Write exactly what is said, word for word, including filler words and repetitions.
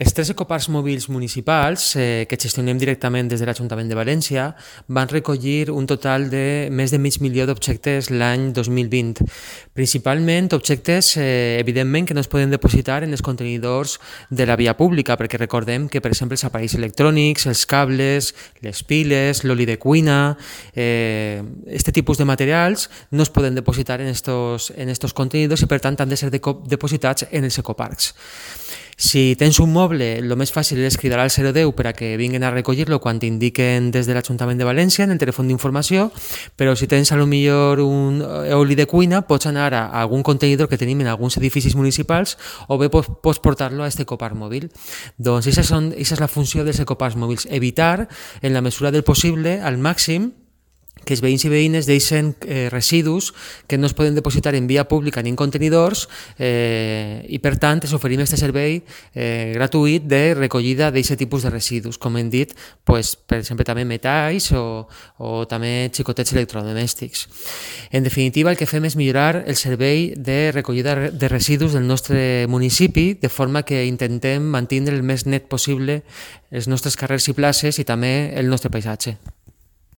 Els tres ecoparcs mòbils municipals eh, que gestionem directament des de l'Ajuntament de València van recollir un total de més de mig milió d'objectes l'any dos mil vint. Principalment objectes, eh, evidentment, que no es poden depositar en els contenidors de la via pública, perquè recordem que, per exemple, els aparells electrònics, els cables, les piles, l'oli de cuina, eh, este tipus de materials no es poden depositar en estos, en estos contenidors i, per tant, han de ser deco- depositats en els ecoparcs. Si tens un moble, el més fàcil és cridar al zero deu per a que vinguin a recollir-lo quan t'indiquen des de l'Ajuntament de València en el telèfon d'informació, però si tens a lo millor un oli de cuina, pots anar a algun contenidor que tenim en alguns edificis municipals o bé pots, pots portar-lo a aquest ecoparc mòbil. Doncs aquesta és la funció dels ecoparcs mòbils, evitar, en la mesura del possible, al màxim, que els veïns i veïnes deixen eh, residus que no es poden depositar en via pública ni en contenidors eh, i, per tant, es oferim aquest servei eh, gratuït de recollida d'aquest tipus de residus, com hem dit, pues, per exemple, també metalls o, o també xicotets electrodomèstics. En definitiva, el que fem és millorar el servei de recollida de residus del nostre municipi, de forma que intentem mantenir el més net possible els nostres carrers i places i també el nostre paisatge.